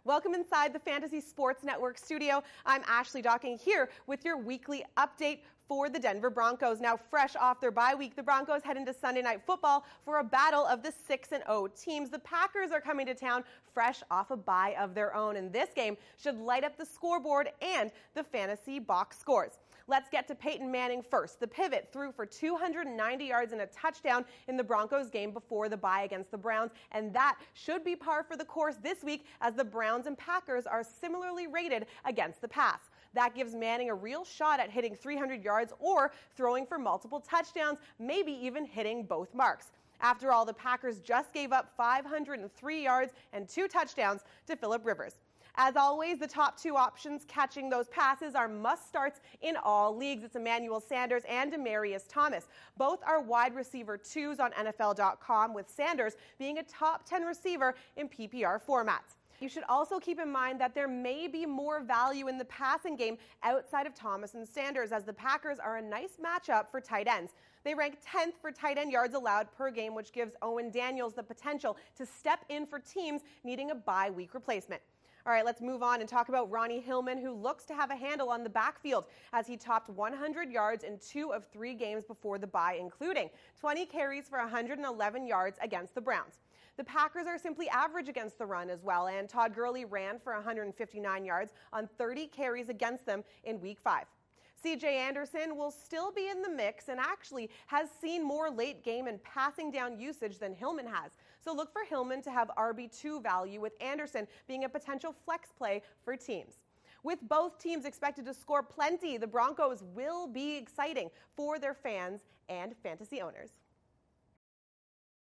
Welcome inside the Fantasy Sports Network studio. I'm Ashley Docking here with your weekly update for the Denver Broncos. Now, fresh off their bye week, the Broncos head into Sunday Night Football for a battle of the 6-0 teams. The Packers are coming to town fresh off a bye of their own, and this game should light up the scoreboard and the fantasy box scores. Let's get to Peyton Manning first. The pivot threw for 290 yards and a touchdown in the Broncos game before the bye against the Browns, and that should be par for the course this week as the Browns and Packers are similarly rated against the pass. That gives Manning a real shot at hitting 300 yards or throwing for multiple touchdowns, maybe even hitting both marks. After all, the Packers just gave up 503 yards and 2 touchdowns to Phillip Rivers. As always, the top 2 options catching those passes are must-starts in all leagues. It's Emmanuel Sanders and Demaryius Thomas. Both are wide receiver 2s on NFL.com, with Sanders being a top 10 receiver in PPR formats. You should also keep in mind that there may be more value in the passing game outside of Thomas and Sanders, as the Packers are a nice matchup for tight ends. They rank 10th for tight end yards allowed per game, which gives Owen Daniels the potential to step in for teams needing a bye week replacement. All right, let's move on and talk about Ronnie Hillman, who looks to have a handle on the backfield as he topped 100 yards in 2 of 3 games before the bye, including 20 carries for 111 yards against the Browns. The Packers are simply average against the run as well, and Todd Gurley ran for 159 yards on 30 carries against them in Week 5. C.J. Anderson will still be in the mix and actually has seen more late game and passing down usage than Hillman has. So look for Hillman to have RB2 value, with Anderson being a potential flex play for teams. With both teams expected to score plenty, the Broncos will be exciting for their fans and fantasy owners.